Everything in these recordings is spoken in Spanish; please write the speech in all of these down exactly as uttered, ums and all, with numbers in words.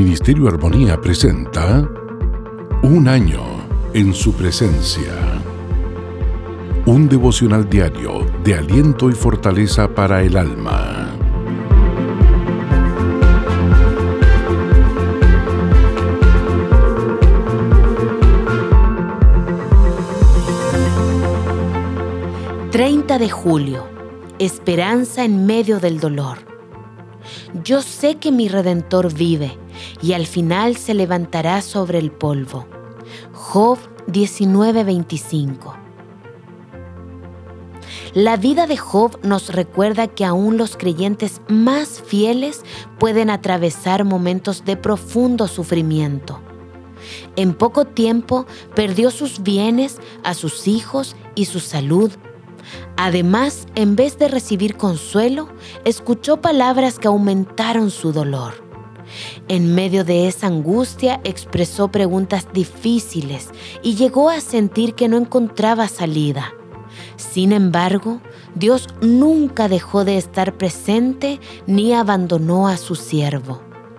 Ministerio Armonía presenta Un año en su presencia. Un devocional diario de aliento y fortaleza para el alma. treinta de julio. Esperanza en medio del dolor. Yo sé que mi Redentor vive y al final se levantará sobre el polvo. Job diecinueve veinticinco. La vida de Job nos recuerda que aún los creyentes más fieles pueden atravesar momentos de profundo sufrimiento. En poco tiempo perdió sus bienes, a sus hijos y su salud. Además, en vez de recibir consuelo, escuchó palabras que aumentaron su dolor. En medio de esa angustia, expresó preguntas difíciles y llegó a sentir que no encontraba salida. Sin embargo, Dios nunca dejó de estar presente ni abandonó a su siervo.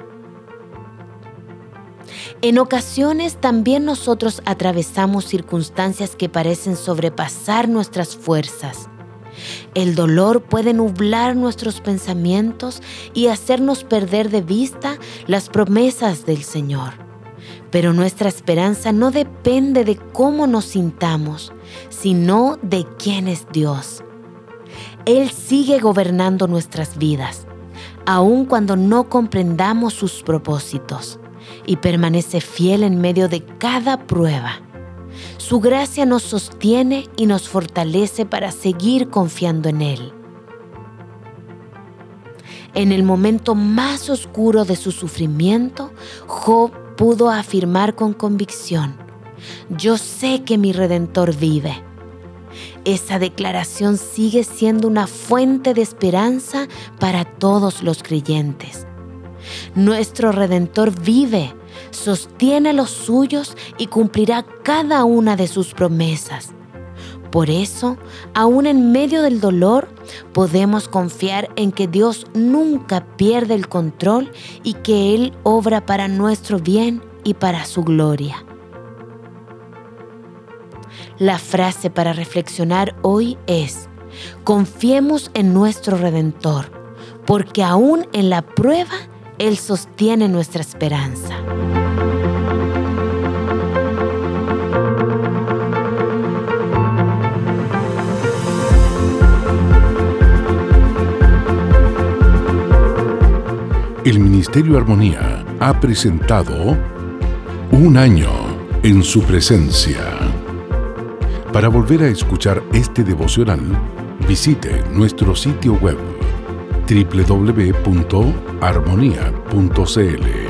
En ocasiones también nosotros atravesamos circunstancias que parecen sobrepasar nuestras fuerzas. El dolor puede nublar nuestros pensamientos y hacernos perder de vista las promesas del Señor. Pero nuestra esperanza no depende de cómo nos sintamos, sino de quién es Dios. Él sigue gobernando nuestras vidas, aun cuando no comprendamos sus propósitos, y permanece fiel en medio de cada prueba. Su gracia nos sostiene y nos fortalece para seguir confiando en Él. En el momento más oscuro de su sufrimiento, Job pudo afirmar con convicción: yo sé que mi Redentor vive. Esa declaración sigue siendo una fuente de esperanza para todos los creyentes. Nuestro Redentor vive, sostiene a los suyos y cumplirá cada una de sus promesas. Por eso, aún en medio del dolor, podemos confiar en que Dios nunca pierde el control y que Él obra para nuestro bien y para su gloria. La frase para reflexionar hoy es: confiemos en nuestro Redentor, porque aún en la prueba, Él sostiene nuestra esperanza. El Ministerio Armonía ha presentado Un año en su presencia. Para volver a escuchar este devocional, visite nuestro sitio web doble u doble u doble u punto armonía punto c l.